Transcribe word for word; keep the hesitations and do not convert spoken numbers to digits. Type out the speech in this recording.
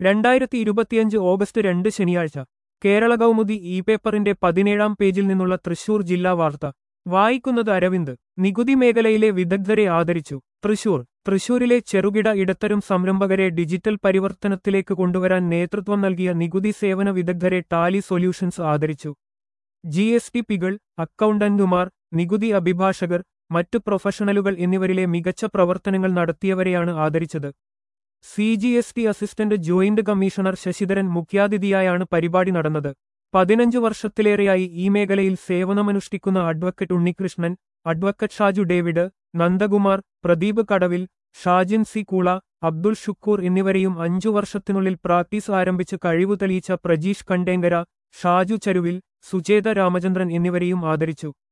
രണ്ടായിരത്തി ഇരുപത്തിയഞ്ച് ഓഗസ്റ്റ് രണ്ട് ശനിയാഴ്ച കേരള കൗമുദി ഇ പേപ്പറിന്റെ പതിനേഴാം പേജിൽ നിന്നുള്ള തൃശൂർ ജില്ലാ വാർത്ത വായിക്കുന്നത് അരവിന്ദ്. നികുതി മേഖലയിലെ വിദഗ്ധരെ ആദരിച്ചു. തൃശൂർ തൃശൂരിലെ ചെറുകിട ഇടത്തരം സംരംഭകരെ ഡിജിറ്റൽ പരിവർത്തനത്തിലേക്ക് കൊണ്ടുവരാൻ നേതൃത്വം നൽകിയ നികുതി സേവന വിദഗ്ധരെ ടാലി സൊല്യൂഷൻസ് ആദരിച്ചു. ജി എസ് ടി പികൾ, അക്കൗണ്ടന്റുമാർ, നികുതി അഭിഭാഷകർ, മറ്റു പ്രൊഫഷണലുകൾ എന്നിവരിലെ മികച്ച പ്രവർത്തനങ്ങൾ നടത്തിയവരെയാണ് ആദരിച്ചത്. C G S T assistant joint commissioner Sasidharan മുഖ്യാതിഥിയായാണ് പരിപാടി നടന്നത്. പതിനഞ്ചു വർഷത്തിലേറെയായി ഈ മേഖലയിൽ സേവനമനുഷ്ഠിക്കുന്ന advocate Unnikrishnan, advocate Shaju David, Nandakumar, Pradeep Kadavil, Shajin C Koola, Abdul Shukkoor എന്നിവരെയും അഞ്ചു വർഷത്തിനുള്ളിൽ പ്രാക്ടീസ് ആരംഭിച്ച് കഴിവു തെളിയിച്ച പ്രജീഷ് കണ്ടേങ്കര, ഷാജു ചരുവിൽ, സുചേത രാമചന്ദ്രൻ എന്നിവരെയും ആദരിച്ചു.